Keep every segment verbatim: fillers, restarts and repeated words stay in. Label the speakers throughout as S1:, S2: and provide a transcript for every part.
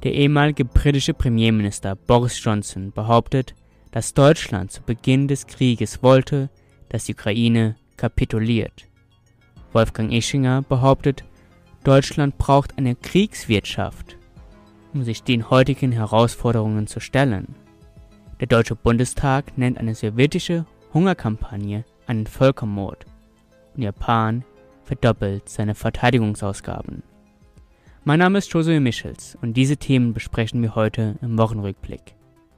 S1: Der ehemalige britische Premierminister Boris Johnson behauptet, dass Deutschland zu Beginn des Krieges wollte, dass die Ukraine kapituliert. Wolfgang Ischinger behauptet, Deutschland braucht eine Kriegswirtschaft, um sich den heutigen Herausforderungen zu stellen. Der Deutsche Bundestag nennt eine sowjetische Hungerkampagne einen Völkermord und Japan verdoppelt seine Verteidigungsausgaben. Mein Name ist Josué Michels und diese Themen besprechen wir heute im Wochenrückblick.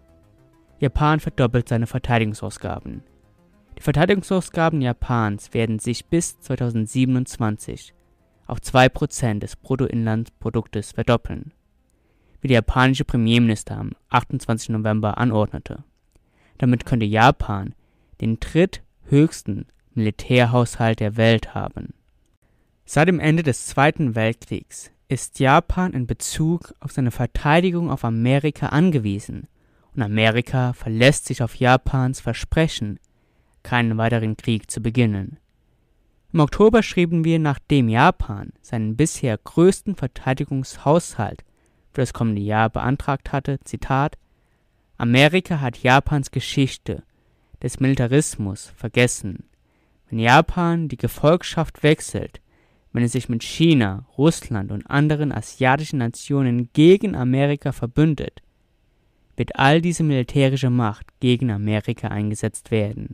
S1: Japan verdoppelt seine Verteidigungsausgaben. Die Verteidigungsausgaben Japans werden sich bis zweitausendsiebenundzwanzig auf zwei Prozent des Bruttoinlandsproduktes verdoppeln, wie der japanische Premierminister am achtundzwanzigsten November anordnete. Damit könnte Japan den dritthöchsten Militärhaushalt der Welt haben. Seit dem Ende des Zweiten Weltkriegs ist Japan in Bezug auf seine Verteidigung auf Amerika angewiesen und Amerika verlässt sich auf Japans Versprechen, keinen weiteren Krieg zu beginnen. Im Oktober schrieben wir, nachdem Japan seinen bisher größten Verteidigungshaushalt für das kommende Jahr beantragt hatte, Zitat: Amerika hat Japans Geschichte des Militarismus vergessen. Wenn Japan die Gefolgschaft wechselt, wenn es sich mit China, Russland und anderen asiatischen Nationen gegen Amerika verbündet, wird all diese militärische Macht gegen Amerika eingesetzt werden.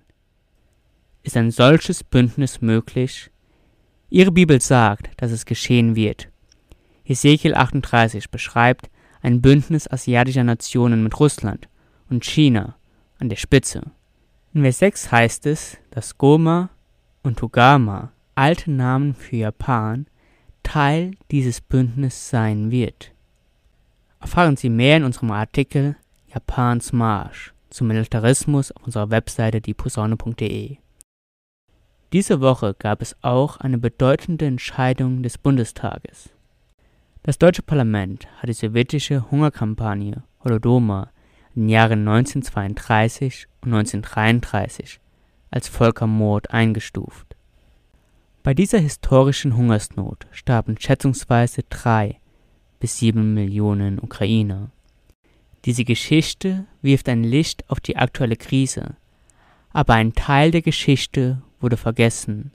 S1: Ist ein solches Bündnis möglich? Ihre Bibel sagt, dass es geschehen wird. Hesekiel achtunddreißig beschreibt ein Bündnis asiatischer Nationen mit Russland und China an der Spitze. In Vers sechs heißt es, dass Goma und Togama, alte Namen für Japan, Teil dieses Bündnisses sein wird. Erfahren Sie mehr in unserem Artikel Japans Marsch zum Militarismus auf unserer Webseite dieposaune punkt de. Diese Woche gab es auch eine bedeutende Entscheidung des Bundestages. Das deutsche Parlament hat die sowjetische Hungerkampagne Holodomor in den Jahren neunzehnhundertzweiunddreißig und neunzehnhundertdreiunddreißig als Völkermord eingestuft. Bei dieser historischen Hungersnot starben schätzungsweise drei bis sieben Millionen Ukrainer. Diese Geschichte wirft ein Licht auf die aktuelle Krise, aber ein Teil der Geschichte wurde vergessen.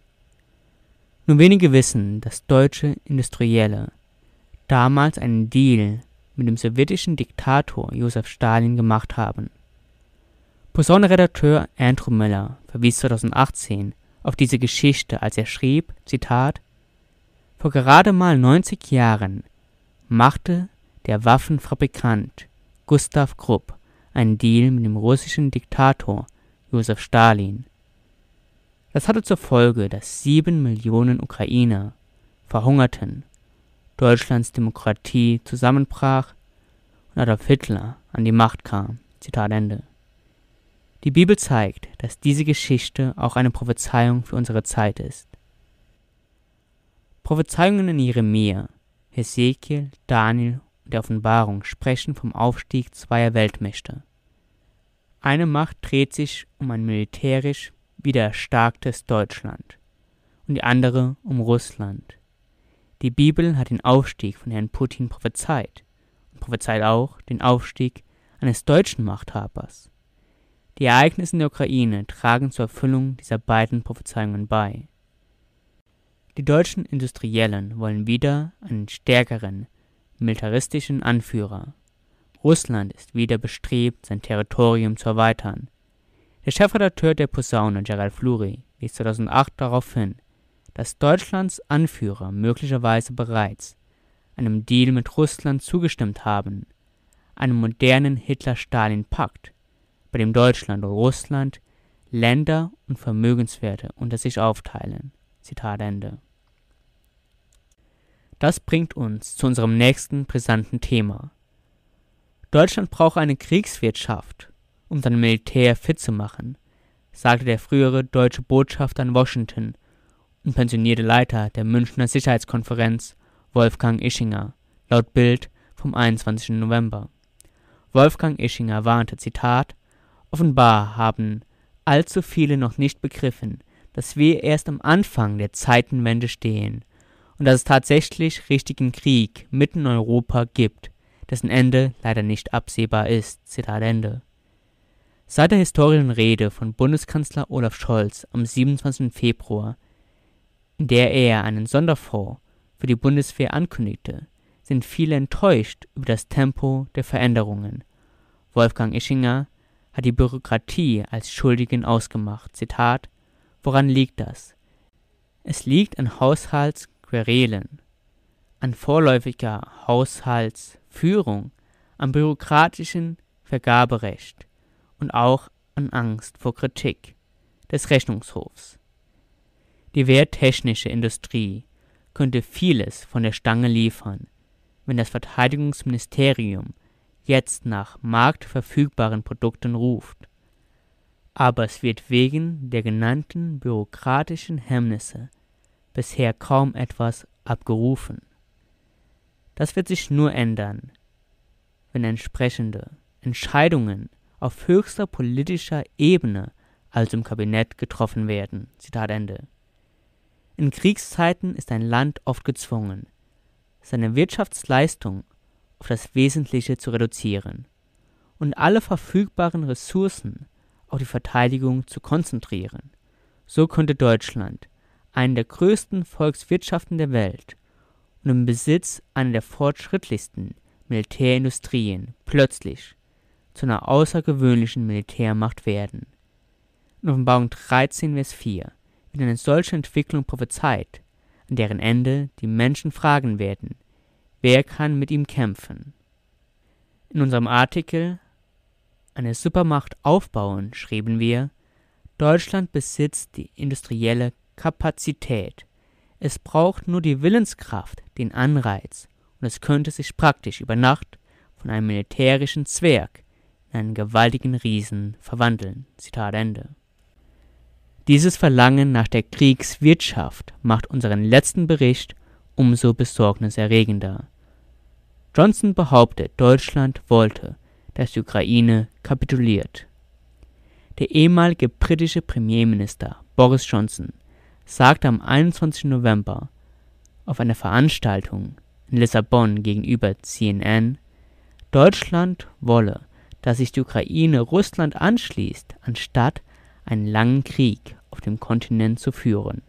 S1: Nur wenige wissen, dass deutsche Industrielle damals einen Deal mit dem sowjetischen Diktator Josef Stalin gemacht haben. Posaune-Redakteur Andrew Miller verwies zweitausendachtzehn auf diese Geschichte, als er schrieb, Zitat: Vor gerade mal neunzig Jahren machte der Waffenfabrikant Gustav Krupp einen Deal mit dem russischen Diktator Josef Stalin. Das hatte zur Folge, dass sieben Millionen Ukrainer verhungerten, Deutschlands Demokratie zusammenbrach und Adolf Hitler an die Macht kam. Zitat Ende. Die Bibel zeigt, dass diese Geschichte auch eine Prophezeiung für unsere Zeit ist. Prophezeiungen in Jeremia, Hesekiel, Daniel und der Offenbarung sprechen vom Aufstieg zweier Weltmächte. Eine Macht dreht sich um ein militärisch wieder erstarktes Deutschland und die andere um Russland. Die Bibel hat den Aufstieg von Herrn Putin prophezeit und prophezeit auch den Aufstieg eines deutschen Machthabers. Die Ereignisse in der Ukraine tragen zur Erfüllung dieser beiden Prophezeiungen bei. Die deutschen Industriellen wollen wieder einen stärkeren, militaristischen Anführer. Russland ist wieder bestrebt, sein Territorium zu erweitern. Der Chefredakteur der Posaune, Gerald Fluri, wies zweitausendacht darauf hin, dass Deutschlands Anführer möglicherweise bereits einem Deal mit Russland zugestimmt haben, einem modernen Hitler-Stalin-Pakt, bei dem Deutschland und Russland Länder und Vermögenswerte unter sich aufteilen. Zitat Ende. Das bringt uns zu unserem nächsten brisanten Thema. Deutschland braucht eine Kriegswirtschaft, um sein Militär fit zu machen, sagte der frühere deutsche Botschafter in Washington und pensionierte Leiter der Münchner Sicherheitskonferenz Wolfgang Ischinger, laut Bild vom einundzwanzigsten November. Wolfgang Ischinger warnte, Zitat: Offenbar haben allzu viele noch nicht begriffen, dass wir erst am Anfang der Zeitenwende stehen und dass es tatsächlich richtigen Krieg mitten in Europa gibt, dessen Ende leider nicht absehbar ist. Zitat Ende. Seit der historischen Rede von Bundeskanzler Olaf Scholz am siebenundzwanzigsten Februar, in der er einen Sonderfonds für die Bundeswehr ankündigte, sind viele enttäuscht über das Tempo der Veränderungen. Wolfgang Ischinger hat die Bürokratie als Schuldigen ausgemacht. Zitat: Woran liegt das? Es liegt an Haushaltsquerelen, an vorläufiger Haushaltsführung, am bürokratischen Vergaberecht und auch an Angst vor Kritik des Rechnungshofs. Die wehrtechnische Industrie könnte vieles von der Stange liefern, wenn das Verteidigungsministerium jetzt nach marktverfügbaren Produkten ruft. Aber es wird wegen der genannten bürokratischen Hemmnisse bisher kaum etwas abgerufen. Das wird sich nur ändern, wenn entsprechende Entscheidungen auf höchster politischer Ebene, also im Kabinett, getroffen werden. Zitat Ende. In Kriegszeiten ist ein Land oft gezwungen, seine Wirtschaftsleistung auf das Wesentliche zu reduzieren und alle verfügbaren Ressourcen auf die Verteidigung zu konzentrieren. So könnte Deutschland, eine der größten Volkswirtschaften der Welt und im Besitz einer der fortschrittlichsten Militärindustrien, plötzlich zu einer außergewöhnlichen Militärmacht werden. In Offenbarung dreizehn, Vers vier wird eine solche Entwicklung prophezeit, an deren Ende die Menschen fragen werden: Wer kann mit ihm kämpfen? In unserem Artikel Eine Supermacht aufbauen schrieben wir: Deutschland besitzt die industrielle Kapazität. Es braucht nur die Willenskraft, den Anreiz, und es könnte sich praktisch über Nacht von einem militärischen Zwerg in einen gewaltigen Riesen verwandeln. Zitat Ende. Dieses Verlangen nach der Kriegswirtschaft macht unseren letzten Bericht umso besorgniserregender. Johnson behauptet, Deutschland wollte, dass die Ukraine kapituliert. Der ehemalige britische Premierminister Boris Johnson sagte am einundzwanzigsten November auf einer Veranstaltung in Lissabon gegenüber C N N, Deutschland wolle, dass sich die Ukraine Russland anschließt, anstatt einen langen Krieg auf dem Kontinent zu führen.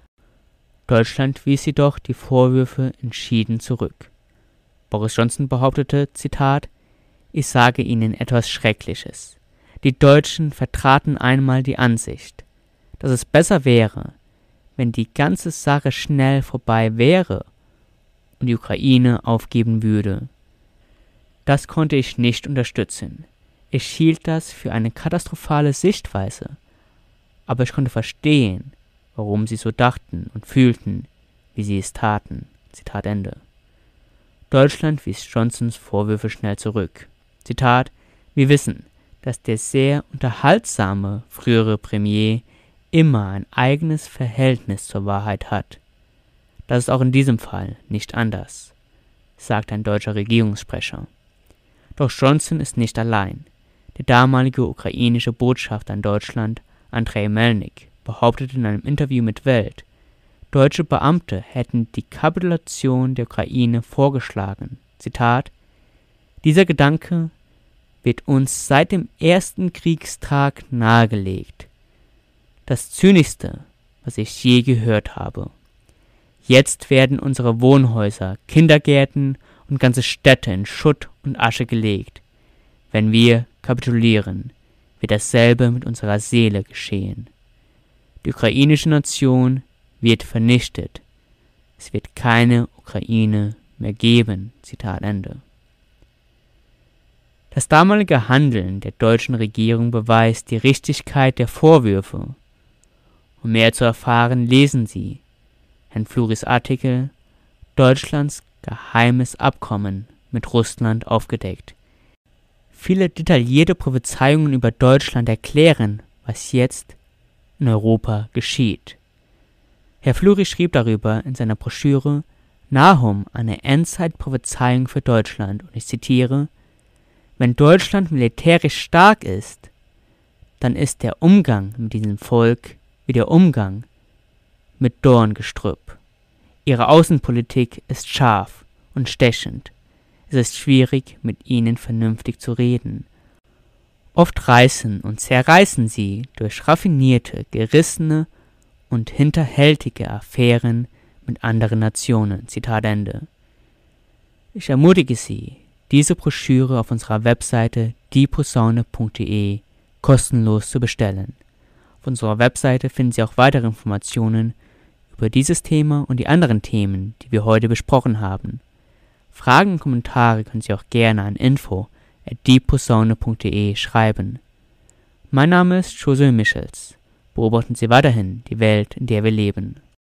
S1: Deutschland wies jedoch die Vorwürfe entschieden zurück. Boris Johnson behauptete, Zitat: Ich sage Ihnen etwas Schreckliches. Die Deutschen vertraten einmal die Ansicht, dass es besser wäre, wenn die ganze Sache schnell vorbei wäre und die Ukraine aufgeben würde. Das konnte ich nicht unterstützen. Ich hielt das für eine katastrophale Sichtweise, aber ich konnte verstehen, warum sie so dachten und fühlten, wie sie es taten. Zitat Ende. Deutschland wies Johnsons Vorwürfe schnell zurück. Zitat: Wir wissen, dass der sehr unterhaltsame frühere Premier immer ein eigenes Verhältnis zur Wahrheit hat. Das ist auch in diesem Fall nicht anders, sagt ein deutscher Regierungssprecher. Doch Johnson ist nicht allein. Der damalige ukrainische Botschafter in Deutschland, Andrei Melnik, behauptete in einem Interview mit Welt, deutsche Beamte hätten die Kapitulation der Ukraine vorgeschlagen. Zitat: Dieser Gedanke wird uns seit dem ersten Kriegstag nahegelegt. Das Zynischste, was ich je gehört habe. Jetzt werden unsere Wohnhäuser, Kindergärten und ganze Städte in Schutt und Asche gelegt. Wenn wir kapitulieren, wird dasselbe mit unserer Seele geschehen. Die ukrainische Nation wird vernichtet. Es wird keine Ukraine mehr geben. Zitat Ende. Das damalige Handeln der deutschen Regierung beweist die Richtigkeit der Vorwürfe. Um mehr zu erfahren, lesen Sie Herrn Fluris Artikel Deutschlands geheimes Abkommen mit Russland aufgedeckt. Viele detaillierte Prophezeiungen über Deutschland erklären, was jetzt in Europa geschieht. Herr Fluri schrieb darüber in seiner Broschüre Nahum, eine Endzeitprophezeiung für Deutschland, und ich zitiere: Wenn Deutschland militärisch stark ist, dann ist der Umgang mit diesem Volk wie der Umgang mit Dorngestrüpp. Ihre Außenpolitik ist scharf und stechend. Es ist schwierig, mit ihnen vernünftig zu reden. Oft reißen und zerreißen sie durch raffinierte, gerissene und hinterhältige Affären mit anderen Nationen. Zitat Ende. Ich ermutige Sie, diese Broschüre auf unserer Webseite die posaune punkt de kostenlos zu bestellen. Auf unserer Webseite finden Sie auch weitere Informationen über dieses Thema und die anderen Themen, die wir heute besprochen haben. Fragen und Kommentare können Sie auch gerne an info at die posaune punkt de schreiben. Mein Name ist José Michels. Beobachten Sie weiterhin die Welt, in der wir leben.